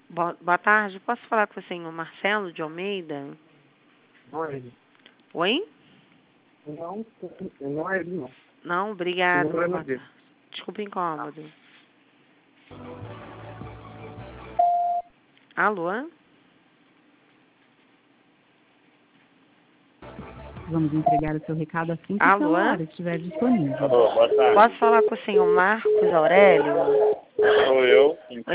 Boa tarde. Posso falar com o senhor Marcelo de Almeida? Não é ele. Oi? Não é ele, não. Não, obrigada. Não é dele. Desculpa o incômodo. Alô? Vamos entregar o seu recado assim que o Alô? celular estiver disponível. Alô, boa tarde. Posso falar com o senhor Marcos Aurélio? Sou eu.